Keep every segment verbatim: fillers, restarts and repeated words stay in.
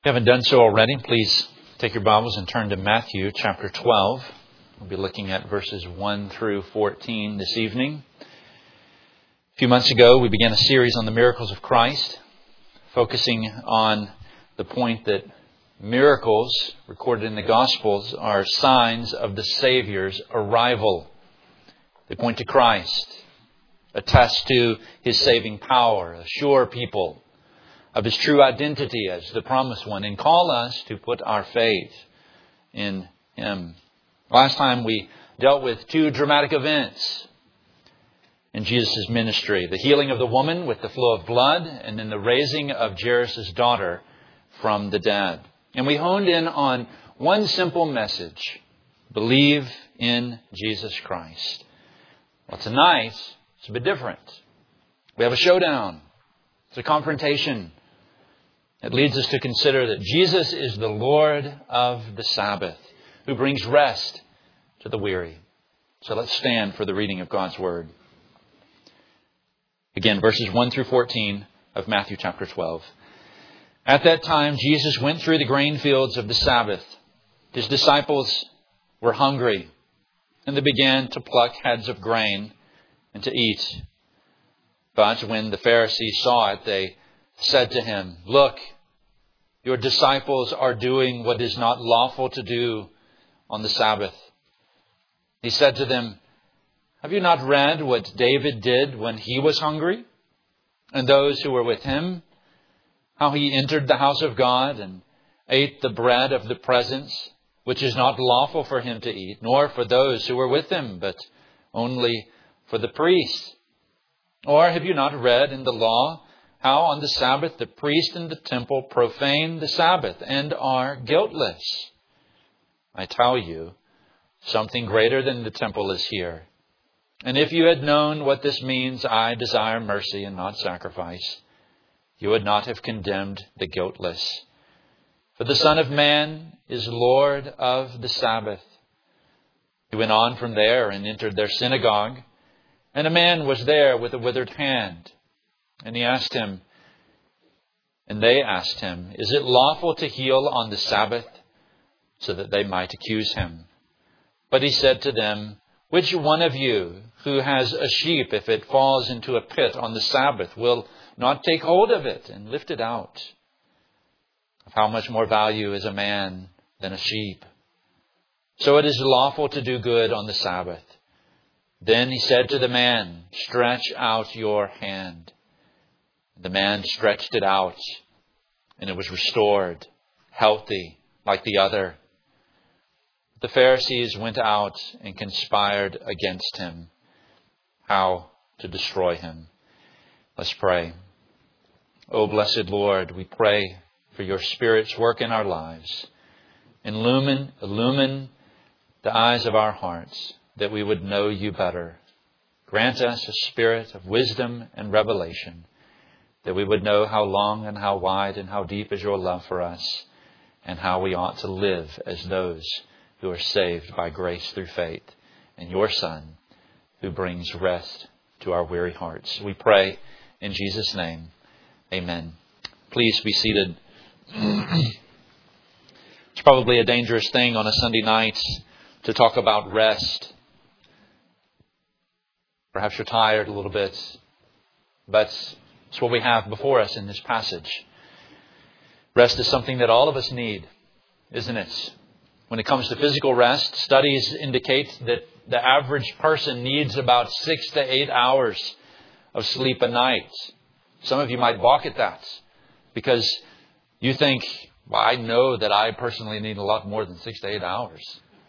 If you haven't done so already, please take your Bibles and turn to Matthew chapter twelve. We'll be looking at verses one through fourteen this evening. A few months ago, we began a series on the miracles of Christ, focusing on the point that miracles recorded in the Gospels are signs of the Savior's arrival. They point to Christ, attest to His saving power, assure people of His true identity as the promised one, and call us to put our faith in Him. Last time we dealt with two dramatic events in Jesus' ministry. The healing of the woman with the flow of blood, and then the raising of Jairus' daughter from the dead. And we honed in on one simple message: believe in Jesus Christ. Well, tonight it's a bit different. We have a showdown. It's a confrontation. It leads us to consider that Jesus is the Lord of the Sabbath, who brings rest to the weary. So let's stand for the reading of God's Word. Again, verses one through fourteen of Matthew chapter twelve. At that time, Jesus went through the grain fields of the Sabbath. His disciples were hungry, and they began to pluck heads of grain and to eat. But when the Pharisees saw it, they said to Him, "Look, your disciples are doing what is not lawful to do on the Sabbath." He said to them, "Have you not read what David did when he was hungry, and those who were with him? How he entered the house of God and ate the bread of the presence, which is not lawful for him to eat, nor for those who were with him, but only for the priests? Or have you not read in the law how on the Sabbath the priest in the temple profane the Sabbath and are guiltless? I tell you, something greater than the temple is here. And if you had known what this means, I desire mercy and not sacrifice, you would not have condemned the guiltless. For the Son of Man is Lord of the Sabbath." He went on from there and entered their synagogue. And a man was there with a withered hand. And he asked him, and they asked him, "Is it lawful to heal on the Sabbath?" So that they might accuse him. But he said to them, "Which one of you who has a sheep, if it falls into a pit on the Sabbath, will not take hold of it and lift it out? Of how much more value is a man than a sheep? So it is lawful to do good on the Sabbath." Then he said to the man, "Stretch out your hand." The man stretched it out, and it was restored, healthy, like the other. The Pharisees went out and conspired against him, how to destroy him. Let's pray. Oh, blessed Lord, we pray for your Spirit's work in our lives. Illumine, illumine the eyes of our hearts, that we would know you better. Grant us a spirit of wisdom and revelation, that we would know how long and how wide and how deep is your love for us, and how we ought to live as those who are saved by grace through faith in your Son, who brings rest to our weary hearts. We pray in Jesus' name. Amen. Please be seated. It's probably a dangerous thing on a Sunday night to talk about rest. Perhaps you're tired a little bit, but it's what we have before us in this passage. Rest is something that all of us need, isn't it? When it comes to physical rest, studies indicate that the average person needs about six to eight hours of sleep a night. Some of you might balk at that because you think, well, I know that I personally need a lot more than six to eight hours.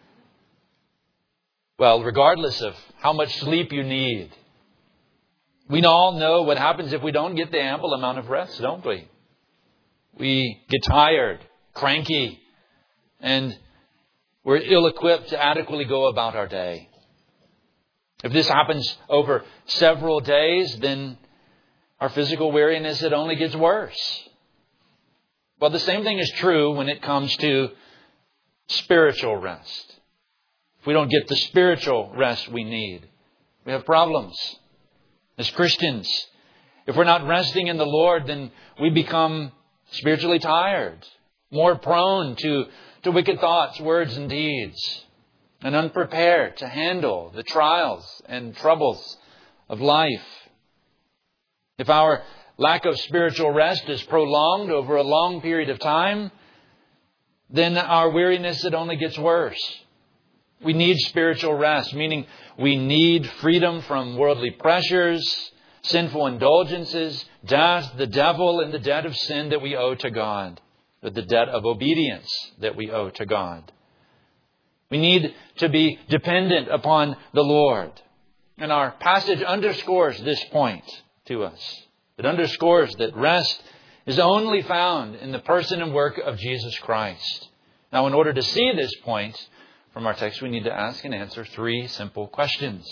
Well, regardless of how much sleep you need, we all know what happens if we don't get the ample amount of rest, don't we? We get tired, cranky, and we're ill-equipped to adequately go about our day. If this happens over several days, then our physical weariness, it only gets worse. Well, the same thing is true when it comes to spiritual rest. If we don't get the spiritual rest we need, we have problems. As Christians, if we're not resting in the Lord, then we become spiritually tired, more prone to, to wicked thoughts, words, and deeds, and unprepared to handle the trials and troubles of life. If our lack of spiritual rest is prolonged over a long period of time, then our weariness, it only gets worse. We need spiritual rest, meaning we need freedom from worldly pressures, sinful indulgences, death, the devil, and the debt of sin that we owe to God, or the debt of obedience that we owe to God. We need to be dependent upon the Lord. And our passage underscores this point to us. It underscores that rest is only found in the person and work of Jesus Christ. Now, in order to see this point from our text, we need to ask and answer three simple questions.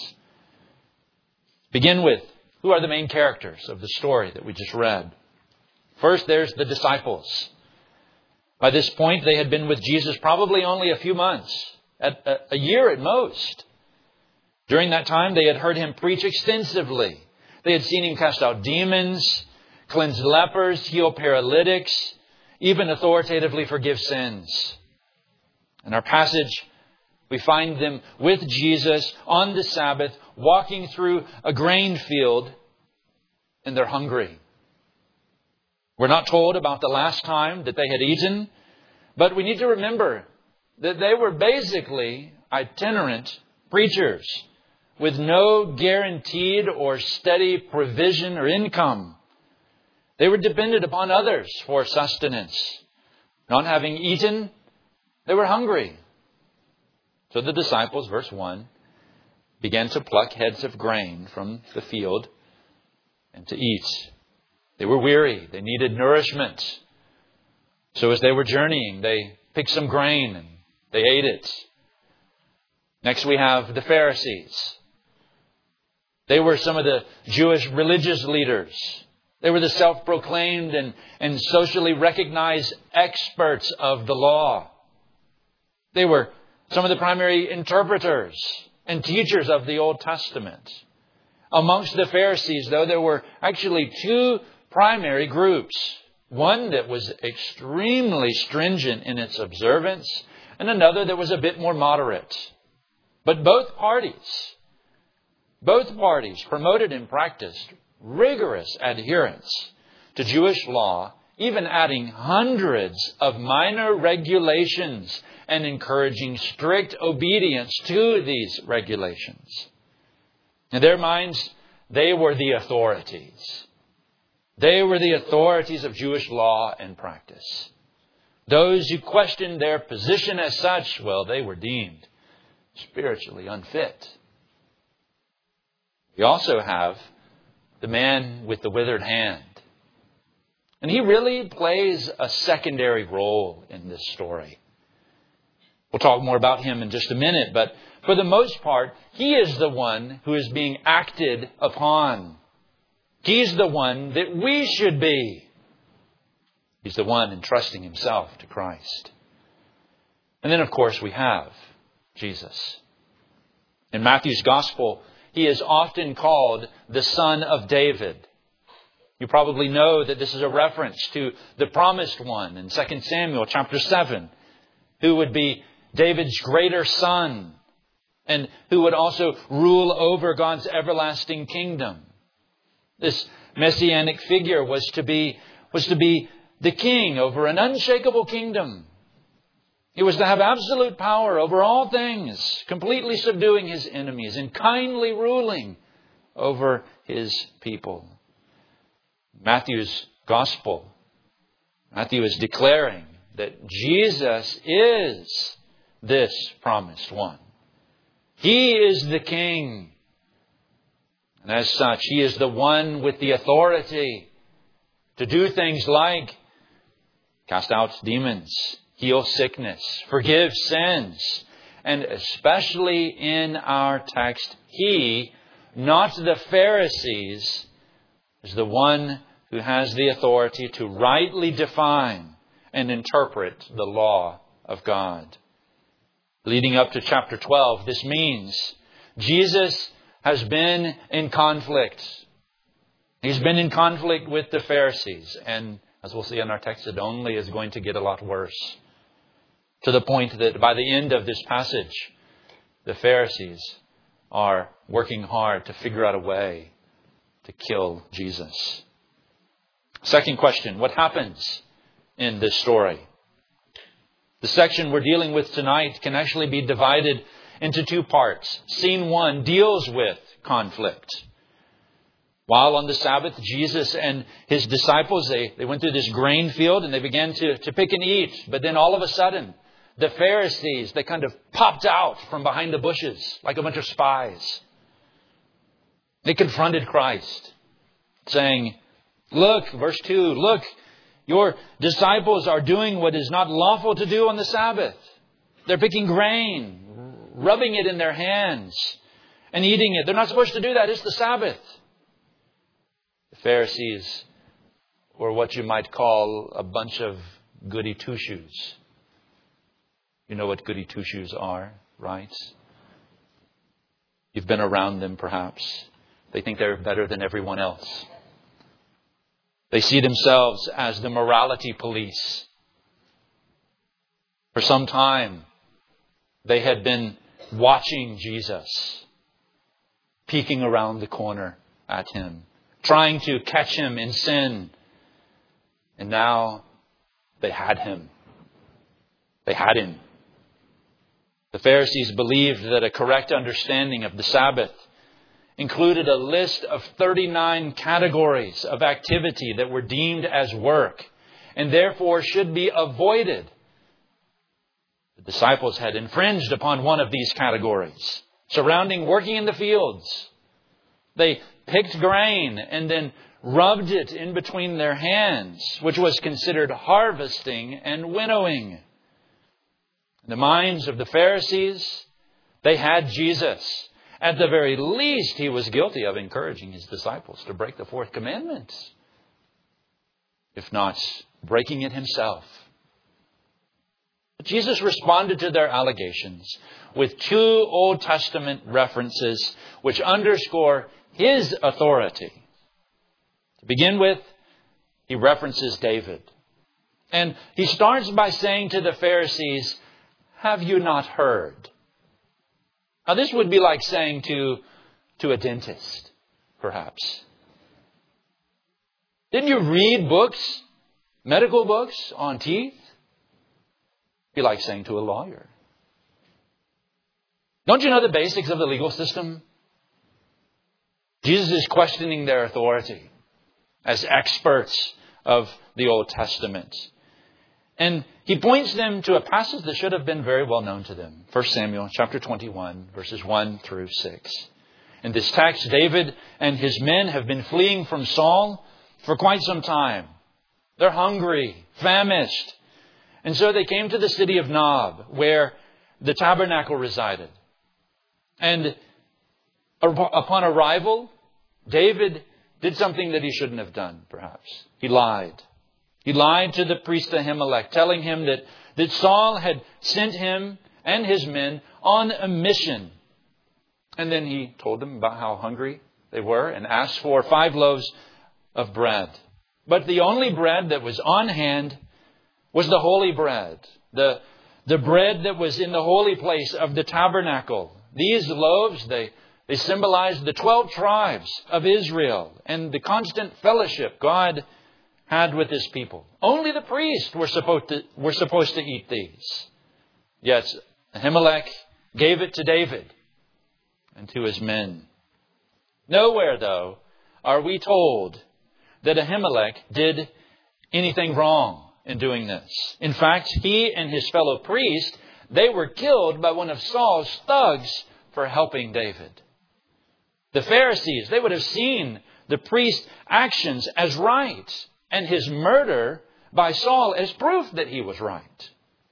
Begin with, who are the main characters of the story that we just read? First, there's the disciples. By this point, they had been with Jesus probably only a few months, at a, a year at most. During that time, they had heard him preach extensively. They had seen him cast out demons, cleanse lepers, heal paralytics, even authoritatively forgive sins. In our passage, we find them with Jesus on the Sabbath, walking through a grain field, and they're hungry. We're not told about the last time that they had eaten, but we need to remember that they were basically itinerant preachers with no guaranteed or steady provision or income. They were dependent upon others for sustenance. Not having eaten, they were hungry. So the disciples, verse one, began to pluck heads of grain from the field and to eat. They were weary. They needed nourishment. So as they were journeying, they picked some grain and they ate it. Next we have the Pharisees. They were some of the Jewish religious leaders. They were the self-proclaimed and, and socially recognized experts of the law. They were some of the primary interpreters and teachers of the Old Testament. Amongst the Pharisees, though, there were actually two primary groups. One that was extremely stringent in its observance, and another that was a bit more moderate. But both parties, both parties promoted and practiced rigorous adherence to Jewish law, even adding hundreds of minor regulations and encouraging strict obedience to these regulations. In their minds, they were the authorities. They were the authorities of Jewish law and practice. Those who questioned their position as such, well, they were deemed spiritually unfit. We also have the man with the withered hand. And he really plays a secondary role in this story. We'll talk more about him in just a minute, but for the most part, he is the one who is being acted upon. He's the one that we should be. He's the one entrusting himself to Christ. And then, of course, we have Jesus. In Matthew's Gospel, he is often called the Son of David. You probably know that this is a reference to the promised one in Second Samuel chapter seven, who would be David's greater son and who would also rule over God's everlasting kingdom. This messianic figure was to be, was to be the king over an unshakable kingdom. He was to have absolute power over all things, completely subduing his enemies and kindly ruling over his people. Matthew's Gospel, Matthew is declaring that Jesus is this promised one. He is the King. And as such, He is the one with the authority to do things like cast out demons, heal sickness, forgive sins. And especially in our text, He, not the Pharisees, is the one who has the authority to rightly define and interpret the law of God. Leading up to chapter twelve, this means Jesus has been in conflict. He's been in conflict with the Pharisees and as we'll see in our text, it only is going to get a lot worse. To the point that by the end of this passage, the Pharisees are working hard to figure out a way to kill Jesus. Second question, what happens in this story? The section we're dealing with tonight can actually be divided into two parts. Scene one deals with conflict. While on the Sabbath, Jesus and his disciples, they, they went through this grain field and they began to, to pick and eat. But then all of a sudden, the Pharisees, they kind of popped out from behind the bushes like a bunch of spies. They confronted Christ, saying, look, verse two, look, your disciples are doing what is not lawful to do on the Sabbath. They're picking grain, rubbing it in their hands, and eating it. They're not supposed to do that. It's the Sabbath. The Pharisees were what you might call a bunch of goody two-shoes. You know what goody two-shoes are, right? You've been around them perhaps. They think they're better than everyone else. They see themselves as the morality police. For some time, they had been watching Jesus, peeking around the corner at him, trying to catch him in sin. And now they had him. They had him. The Pharisees believed that a correct understanding of the Sabbath included a list of thirty-nine categories of activity that were deemed as work and therefore should be avoided. The disciples had infringed upon one of these categories surrounding working in the fields. They picked grain and then rubbed it in between their hands, which was considered harvesting and winnowing. In the minds of the Pharisees, they had Jesus. At the very least, he was guilty of encouraging his disciples to break the fourth commandment, if not breaking it himself. But Jesus responded to their allegations with two Old Testament references which underscore his authority. To begin with, he references David. And he starts by saying to the Pharisees, have you not heard? Now this would be like saying to, to a dentist, perhaps. Didn't you read books, medical books on teeth? It'd be like saying to a lawyer. Don't you know the basics of the legal system? Jesus is questioning their authority as experts of the Old Testament. And he points them to a passage that should have been very well known to them. First Samuel chapter twenty-one, verses one through six. In this text, David and his men have been fleeing from Saul for quite some time. They're hungry, famished. And so they came to the city of Nob, where the tabernacle resided. And upon arrival, David did something that he shouldn't have done, perhaps. He lied. He lied to the priest Ahimelech, telling him that, that Saul had sent him and his men on a mission. And then he told them about how hungry they were and asked for five loaves of bread. But the only bread that was on hand was the holy bread, the, the bread that was in the holy place of the tabernacle. These loaves, they, they symbolized the twelve tribes of Israel and the constant fellowship God had with his people. Only the priests were supposed to, were supposed to eat these. Yet Ahimelech gave it to David and to his men. Nowhere, though, are we told that Ahimelech did anything wrong in doing this. In fact, he and his fellow priest, they were killed by one of Saul's thugs for helping David. The Pharisees, they would have seen the priest's actions as right, and his murder by Saul as proof that he was right.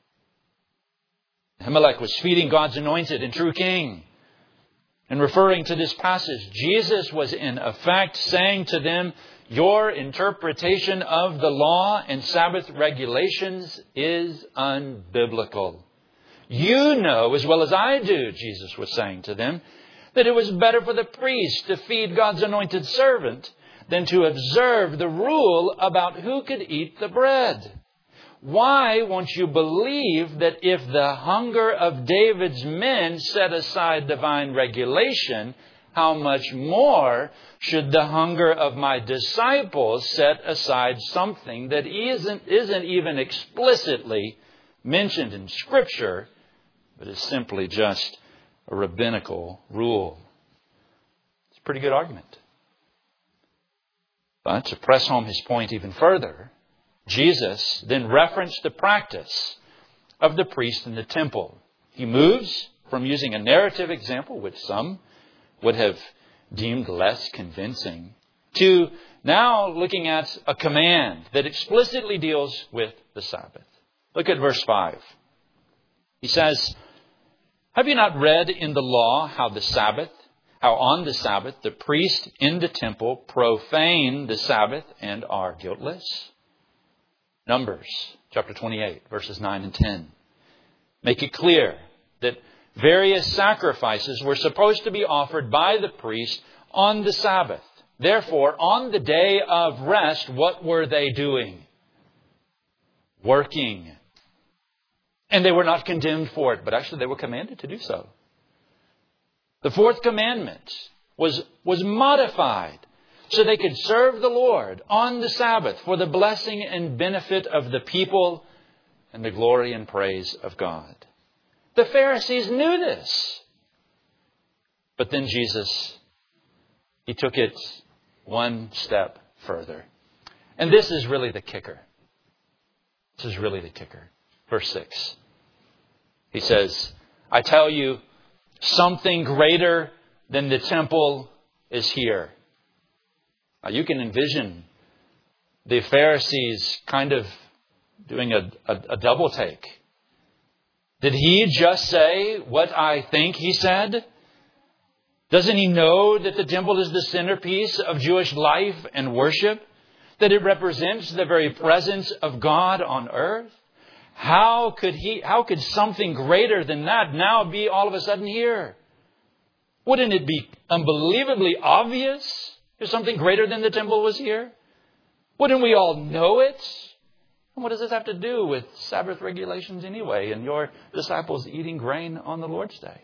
Ahimelech was feeding God's anointed and true king. And referring to this passage, Jesus was in effect saying to them, your interpretation of the law and Sabbath regulations is unbiblical. You know as well as I do, Jesus was saying to them, that it was better for the priest to feed God's anointed servant than to observe the rule about who could eat the bread? Why won't you believe that if the hunger of David's men set aside divine regulation, how much more should the hunger of my disciples set aside something that isn't, isn't even explicitly mentioned in Scripture, but is simply just a rabbinical rule? It's a pretty good argument. But to press home his point even further, Jesus then referenced the practice of the priest in the temple. He moves from using a narrative example, which some would have deemed less convincing, to now looking at a command that explicitly deals with the Sabbath. Look at verse five. He says, "Have you not read in the law how the Sabbath, how on the Sabbath the priest in the temple profane the Sabbath and are guiltless?" Numbers chapter twenty-eight, verses nine and ten make it clear that various sacrifices were supposed to be offered by the priest on the Sabbath. Therefore, on the day of rest, what were they doing? Working. And they were not condemned for it, but actually they were commanded to do so. The fourth commandment was, was modified so they could serve the Lord on the Sabbath for the blessing and benefit of the people and the glory and praise of God. The Pharisees knew this. But then Jesus, He took it one step further. And this is really the kicker. This is really the kicker. Verse six. He says, "I tell you, something greater than the temple is here." Now you can envision the Pharisees kind of doing a, a, a double take. Did he just say what I think he said? Doesn't he know that the temple is the centerpiece of Jewish life and worship? That it represents the very presence of God on earth? How could he, how could something greater than that now be all of a sudden here? Wouldn't it be unbelievably obvious if something greater than the temple was here? Wouldn't we all know it? And what does this have to do with Sabbath regulations anyway and your disciples eating grain on the Lord's Day?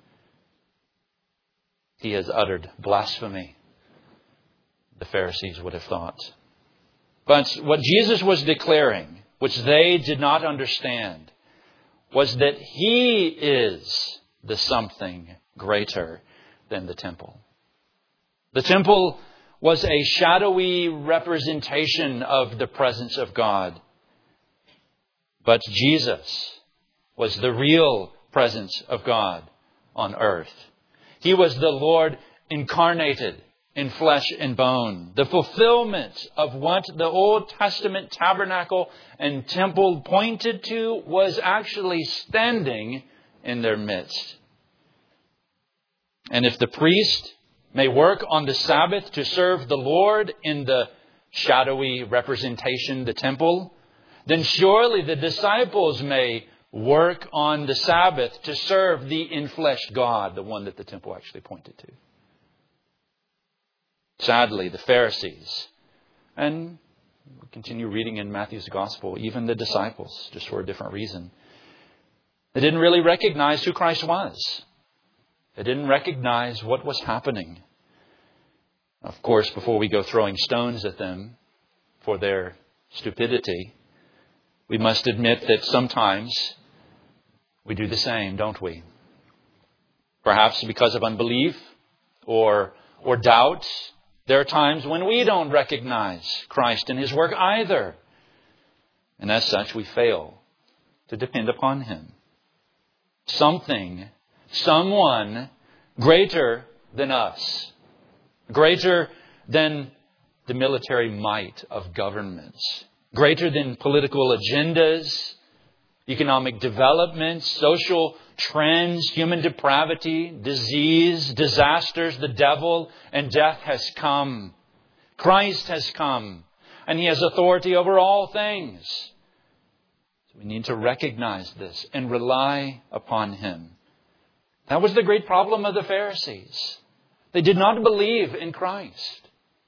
He has uttered blasphemy, the Pharisees would have thought. But what Jesus was declaring, which they did not understand, was that He is the something greater than the temple. The temple was a shadowy representation of the presence of God. But Jesus was the real presence of God on earth. He was the Lord incarnated in flesh and bone. The fulfillment of what the Old Testament tabernacle and temple pointed to was actually standing in their midst. And if the priest may work on the Sabbath to serve the Lord in the shadowy representation, the temple, then surely the disciples may work on the Sabbath to serve the infleshed God, the one that the temple actually pointed to. Sadly, the Pharisees, and we continue reading in Matthew's Gospel, even the disciples, just for a different reason, they didn't really recognize who Christ was. They didn't recognize what was happening. Of course, before we go throwing stones at them for their stupidity, we must admit that sometimes we do the same, don't we? Perhaps because of unbelief or, or doubt. There are times when we don't recognize Christ and His work either. And as such, we fail to depend upon Him. Something, someone greater than us, greater than the military might of governments, greater than political agendas, economic development, social trends, human depravity, disease, disasters, the devil, and death has come. Christ has come, and He has authority over all things. So we need to recognize this and rely upon Him. That was the great problem of the Pharisees. They did not believe in Christ.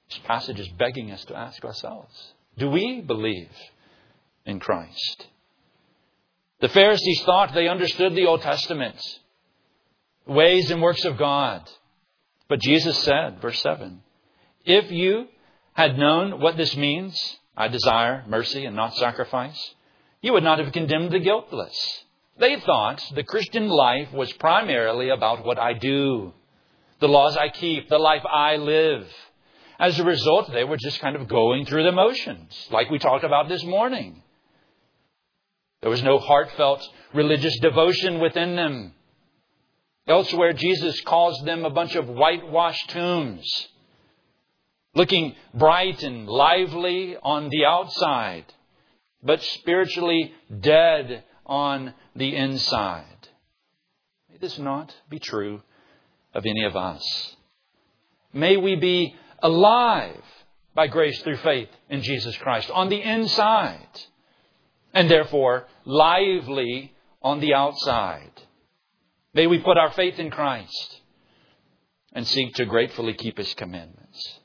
This passage is begging us to ask ourselves, do we believe in Christ? The Pharisees thought they understood the Old Testament, ways and works of God. But Jesus said, verse seven, if you had known what this means, I desire mercy and not sacrifice, you would not have condemned the guiltless. They thought the Christian life was primarily about what I do, the laws I keep, the life I live. As a result, they were just kind of going through the motions, like we talked about this morning. There was no heartfelt religious devotion within them. Elsewhere, Jesus calls them a bunch of whitewashed tombs, looking bright and lively on the outside, but spiritually dead on the inside. May this not be true of any of us. May we be alive by grace through faith in Jesus Christ on the inside, and therefore lively on the outside. May we put our faith in Christ and seek to gratefully keep His commandments.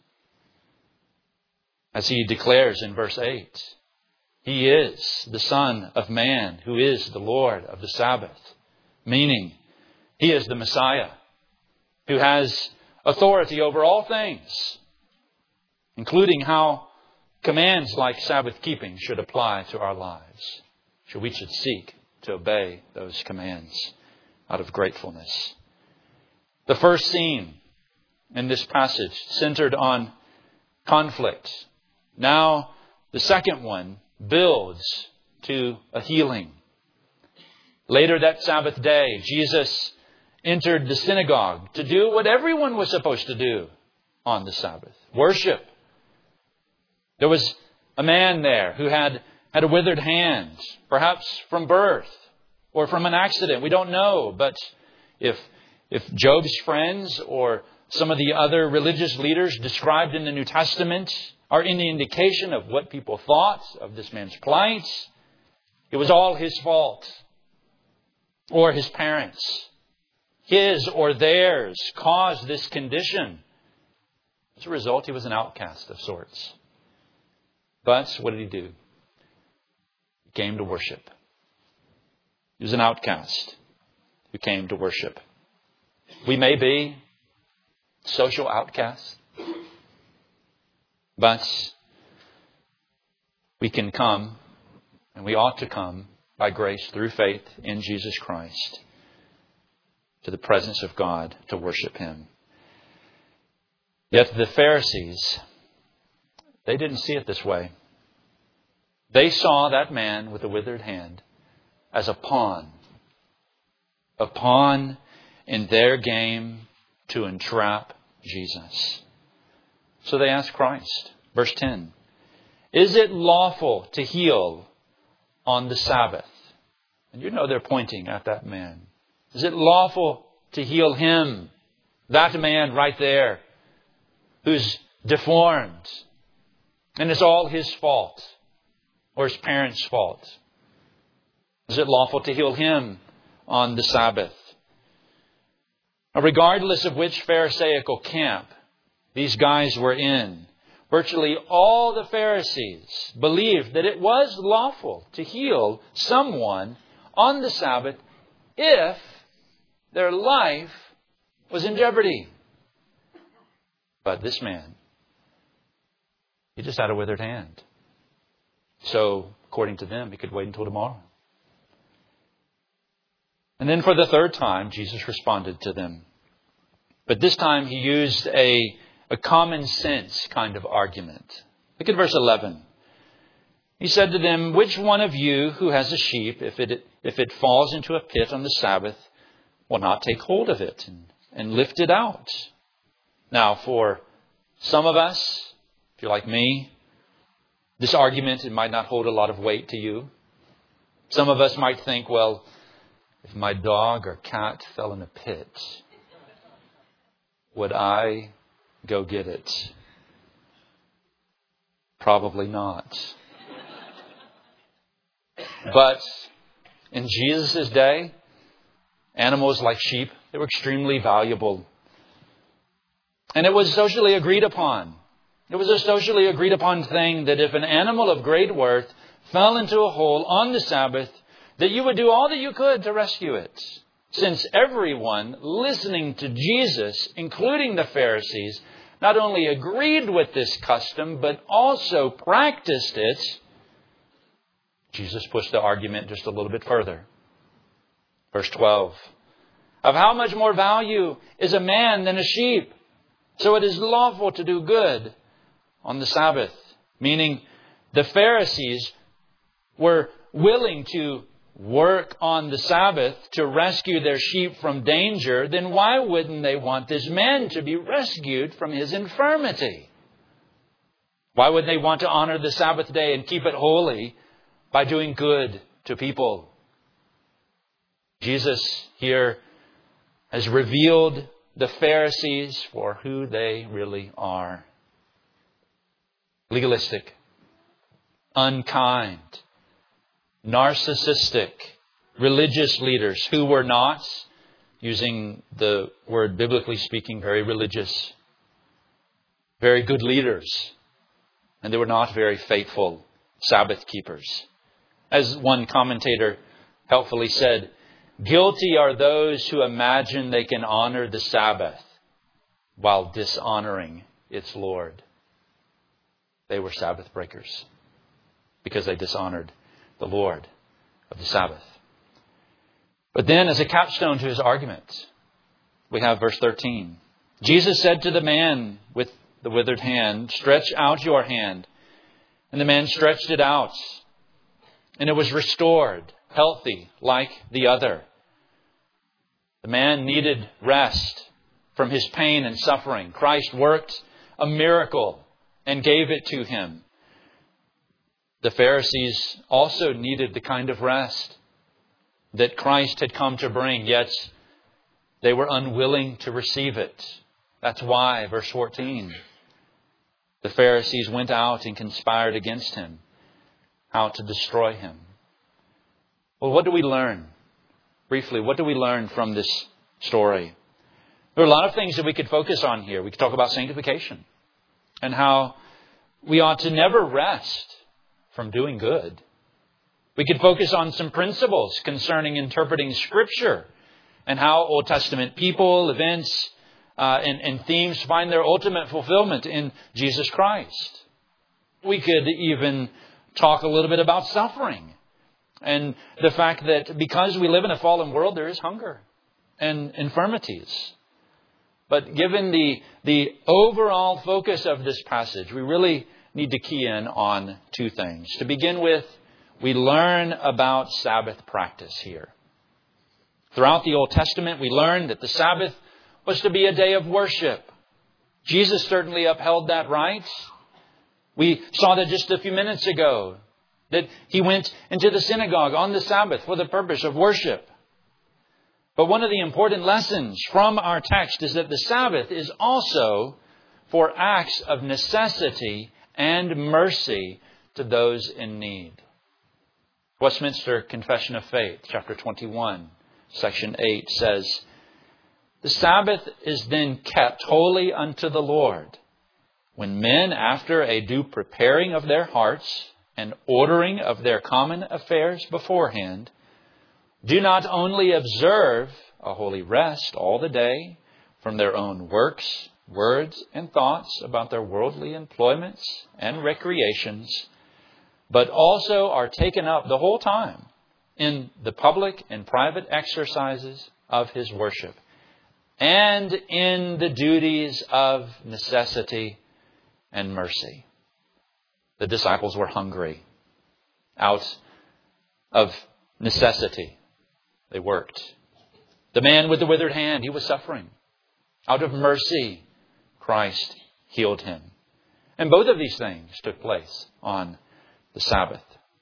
As He declares in verse eight, He is the Son of Man who is the Lord of the Sabbath. Meaning, He is the Messiah who has authority over all things, including how commands like Sabbath keeping should apply to our lives. So we should seek to obey those commands out of gratefulness. The first scene in this passage centered on conflict. Now, the second one builds to a healing. Later that Sabbath day, Jesus entered the synagogue to do what everyone was supposed to do on the Sabbath: worship. There was a man there who had, had a withered hand, perhaps from birth or from an accident. We don't know. But if, if Job's friends or some of the other religious leaders described in the New Testament are any indication of what people thought of this man's plight, it was all his fault, or his parents. His or theirs caused this condition. As a result, he was an outcast of sorts. But what did he do? He came to worship. He was an outcast who came to worship. We may be social outcasts, but we can come, and we ought to come by grace through faith in Jesus Christ to the presence of God to worship Him. Yet the Pharisees, they didn't see it this way. They saw that man with the withered hand as a pawn. A pawn in their game to entrap Jesus. So they asked Christ. Verse ten. Is it lawful to heal on the Sabbath? And you know they're pointing at that man. Is it lawful to heal him? That man right there who's deformed. And it's all his fault or his parents' fault. Is it lawful to heal him on the Sabbath? Now, regardless of which Pharisaical camp these guys were in, virtually all the Pharisees believed that it was lawful to heal someone on the Sabbath if their life was in jeopardy. But this man, he just had a withered hand. So, according to them, he could wait until tomorrow. And then for the third time, Jesus responded to them. But this time he used a, a common sense kind of argument. Look at verse eleven. He said to them, which one of you who has a sheep, if it, if it falls into a pit on the Sabbath, will not take hold of it and, and lift it out? Now, for some of us, if you're like me, this argument, it might not hold a lot of weight to you. Some of us might think, well, if my dog or cat fell in a pit, would I go get it? Probably not. But in Jesus' day, animals like sheep, they were extremely valuable. And it was socially agreed upon It was a socially agreed upon thing that if an animal of great worth fell into a hole on the Sabbath, that you would do all that you could to rescue it. Since everyone listening to Jesus, including the Pharisees, not only agreed with this custom, but also practiced it, Jesus pushed the argument just a little bit further. Verse twelve. Of how much more value is a man than a sheep? So it is lawful to do good on the Sabbath. Meaning the Pharisees were willing to work on the Sabbath to rescue their sheep from danger. Then why wouldn't they want this man to be rescued from his infirmity? Why would they want to honor the Sabbath day and keep it holy by doing good to people? Jesus here has revealed the Pharisees for who they really are. Legalistic, unkind, narcissistic, religious leaders who were not, using the word biblically speaking, very religious, very good leaders, and they were not very faithful Sabbath keepers. As one commentator helpfully said, guilty are those who imagine they can honor the Sabbath while dishonoring its Lord. They were Sabbath breakers because they dishonored the Lord of the Sabbath. But then, as a capstone to his argument, we have verse thirteen. Jesus said to the man with the withered hand, "Stretch out your hand." And the man stretched it out, and it was restored, healthy like the other. The man needed rest from his pain and suffering. Christ worked a miracle and gave it to him. The Pharisees also needed the kind of rest that Christ had come to bring, yet they were unwilling to receive it. That's why, verse fourteen, the Pharisees went out and conspired against him, how to destroy him. Well, what do we learn? Briefly, what do we learn from this story? There are a lot of things that we could focus on here. We could talk about sanctification and how we ought to never rest from doing good. We could focus on some principles concerning interpreting Scripture and how Old Testament people, events, uh, and, and themes find their ultimate fulfillment in Jesus Christ. We could even talk a little bit about suffering and the fact that because we live in a fallen world, there is hunger and infirmities. But given the, the overall focus of this passage, we really need to key in on two things. To begin with, we learn about Sabbath practice here. Throughout the Old Testament, we learn that the Sabbath was to be a day of worship. Jesus certainly upheld that right. We saw that just a few minutes ago, that he went into the synagogue on the Sabbath for the purpose of worship. But one of the important lessons from our text is that the Sabbath is also for acts of necessity and mercy to those in need. Westminster Confession of Faith, chapter twenty-one, section eight says, "The Sabbath is then kept holy unto the Lord, when men, after a due preparing of their hearts and ordering of their common affairs beforehand, do not only observe a holy rest all the day from their own works, words, and thoughts about their worldly employments and recreations, but also are taken up the whole time in the public and private exercises of his worship, and in the duties of necessity and mercy." The disciples were hungry. Out of necessity, they worked. The man with the withered hand, he was suffering. Out of mercy, Christ healed him. And both of these things took place on the Sabbath.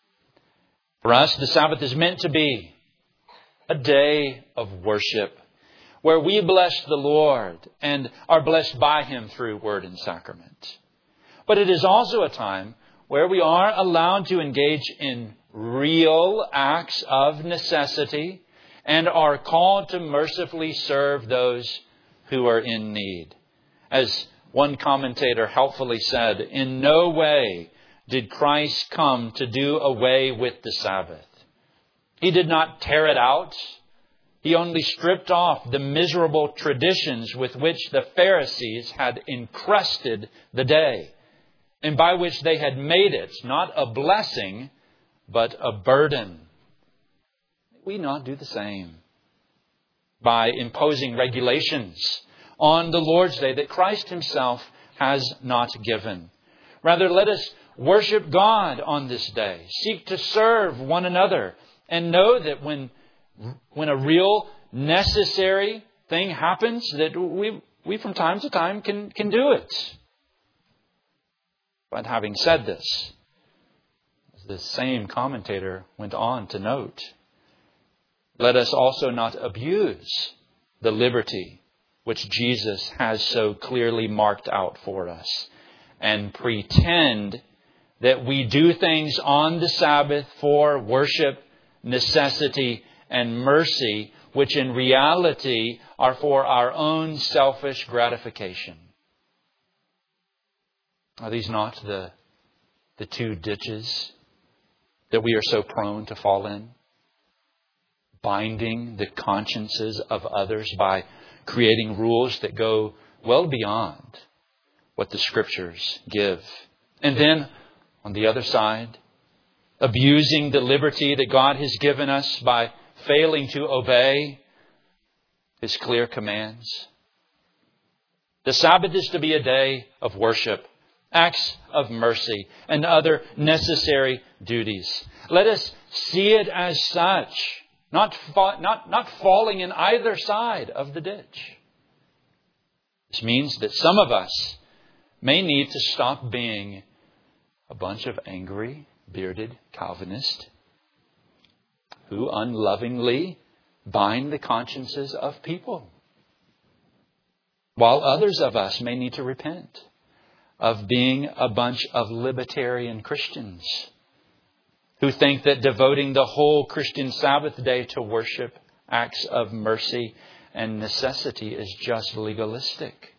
For us, the Sabbath is meant to be a day of worship where we bless the Lord and are blessed by Him through word and sacrament. But it is also a time where we are allowed to engage in real acts of necessity and are called to mercifully serve those who are in need. As One commentator helpfully said, "In no way did Christ come to do away with the Sabbath. He did not tear it out. He only stripped off the miserable traditions with which the Pharisees had encrusted the day, and by which they had made it not a blessing, but a burden." We not do the same by imposing regulations on the Lord's Day that Christ Himself has not given. Rather, let us worship God on this day, seek to serve one another, and know that when when a real necessary thing happens, that we we from time to time can, can do it. But having said this, as the same commentator went on to note, let us also not abuse the liberty which Jesus has so clearly marked out for us, and pretend that we do things on the Sabbath for worship, necessity, and mercy, which in reality are for our own selfish gratification. Are these not the, the two ditches that we are so prone to fall in? Binding the consciences of others by creating rules that go well beyond what the Scriptures give. And then, on the other side, abusing the liberty that God has given us by failing to obey His clear commands. The Sabbath is to be a day of worship, acts of mercy, and other necessary duties. Let us see it as such, not, fa- not, not falling in either side of the ditch. This means that some of us may need to stop being a bunch of angry, bearded Calvinists who unlovingly bind the consciences of people, while others of us may need to repent of being a bunch of libertarian Christians who think that devoting the whole Christian Sabbath day to worship, acts of mercy, and necessity is just legalistic.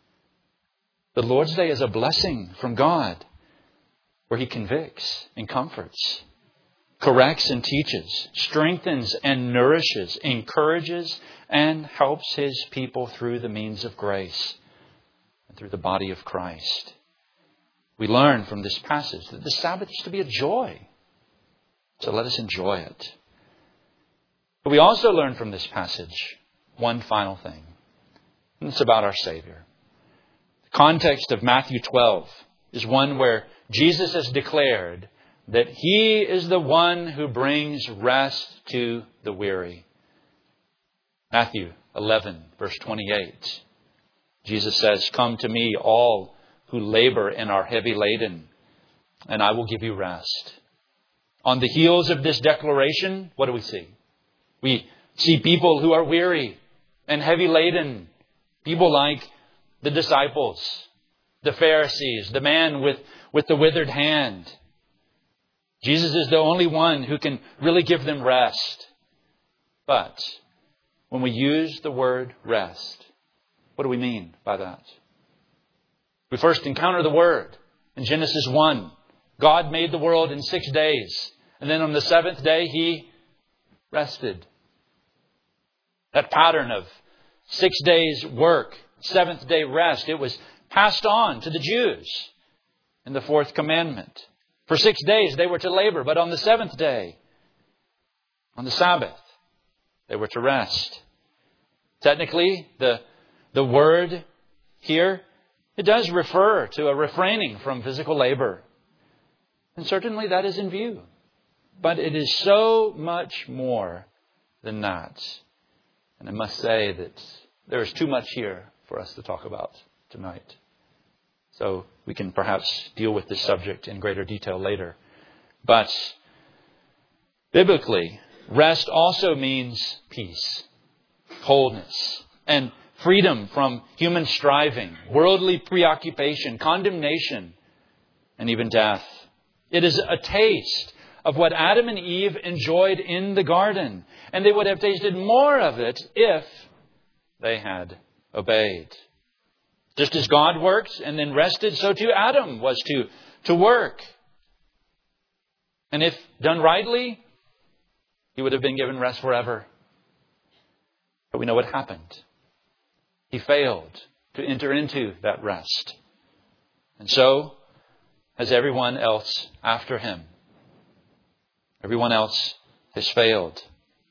The Lord's Day is a blessing from God, where He convicts and comforts, corrects and teaches, strengthens and nourishes, encourages and helps His people through the means of grace and through the body of Christ. We learn from this passage that the Sabbath is to be a joy. So let us enjoy it. But we also learn from this passage one final thing. And it's about our Savior. The context of Matthew twelve is one where Jesus has declared that He is the one who brings rest to the weary. Matthew eleven, verse twenty-eight. Jesus says, "Come to me, all who labor and are heavy laden, and I will give you rest." On the heels of this declaration, what do we see? We see people who are weary and heavy laden. People like the disciples, the Pharisees, the man with, with the withered hand. Jesus is the only one who can really give them rest. But when we use the word rest, what do we mean by that? We first encounter the word in Genesis one. God made the world in six days. And then on the seventh day, He rested. That pattern of six days work, seventh day rest, it was passed on to the Jews in the fourth commandment. For six days they were to labor, but on the seventh day, on the Sabbath, they were to rest. Technically, the, the word here, it does refer to a refraining from physical labor. And certainly that is in view. But it is so much more than that. And I must say that there is too much here for us to talk about tonight. So we can perhaps deal with this subject in greater detail later. But biblically, rest also means peace, wholeness, and freedom from human striving, worldly preoccupation, condemnation, and even death. It is a taste of what Adam and Eve enjoyed in the garden. And they would have tasted more of it if they had obeyed. Just as God worked and then rested, so too Adam was to, to work. And if done rightly, he would have been given rest forever. But we know what happened. He failed to enter into that rest. And so has everyone else after him. Everyone else has failed.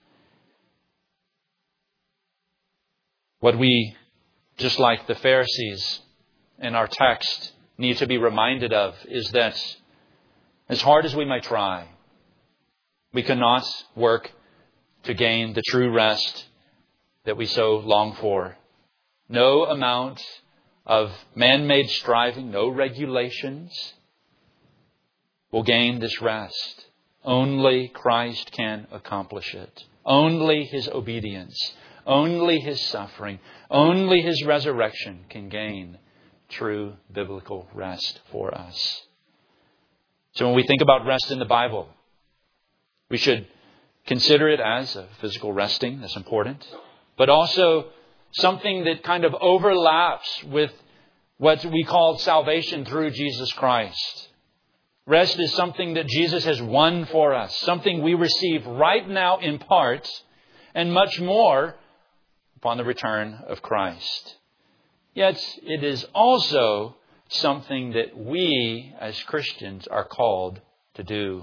What we, just like the Pharisees in our text, need to be reminded of is that as hard as we may try, we cannot work to gain the true rest that we so long for. No amount of man-made striving, no regulations will gain this rest. Only Christ can accomplish it. Only His obedience, only His suffering, only His resurrection can gain true biblical rest for us. So when we think about rest in the Bible, we should consider it as a physical resting. That's important. But also something that kind of overlaps with what we call salvation through Jesus Christ. Rest is something that Jesus has won for us. Something we receive right now in part and much more upon the return of Christ. Yet it is also something that we as Christians are called to do.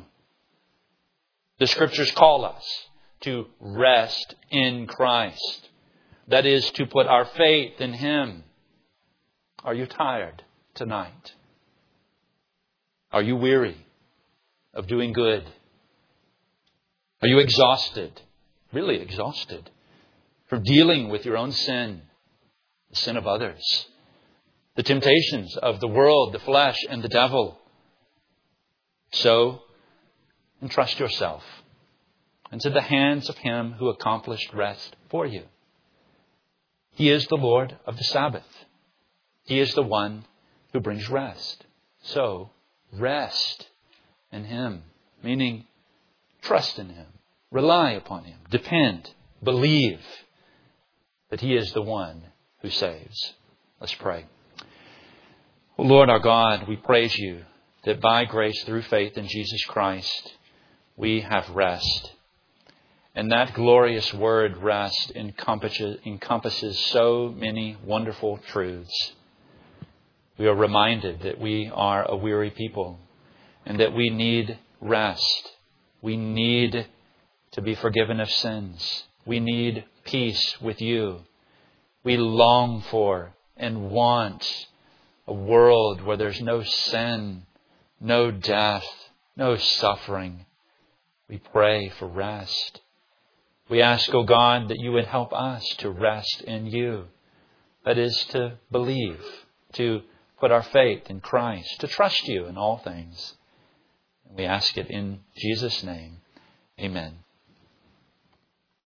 The Scriptures call us to rest in Christ. That is, to put our faith in Him. Are you tired tonight? Are you weary of doing good? Are you exhausted, really exhausted, from dealing with your own sin, the sin of others, the temptations of the world, the flesh, and the devil? So, entrust yourself into the hands of Him who accomplished rest for you. He is the Lord of the Sabbath. He is the one who brings rest. So, rest in Him, meaning trust in Him, rely upon Him, depend, believe that He is the one who saves. Let's pray. Oh Lord our God, we praise You that by grace through faith in Jesus Christ, we have rest. And that glorious word rest encompasses, encompasses so many wonderful truths. We are reminded that we are a weary people and that we need rest. We need to be forgiven of sins. We need peace with You. We long for and want a world where there's no sin, no death, no suffering. We pray for rest. We ask, O God, that You would help us to rest in You. That is, to believe, to put our faith in Christ, to trust You in all things. We ask it in Jesus' name. Amen.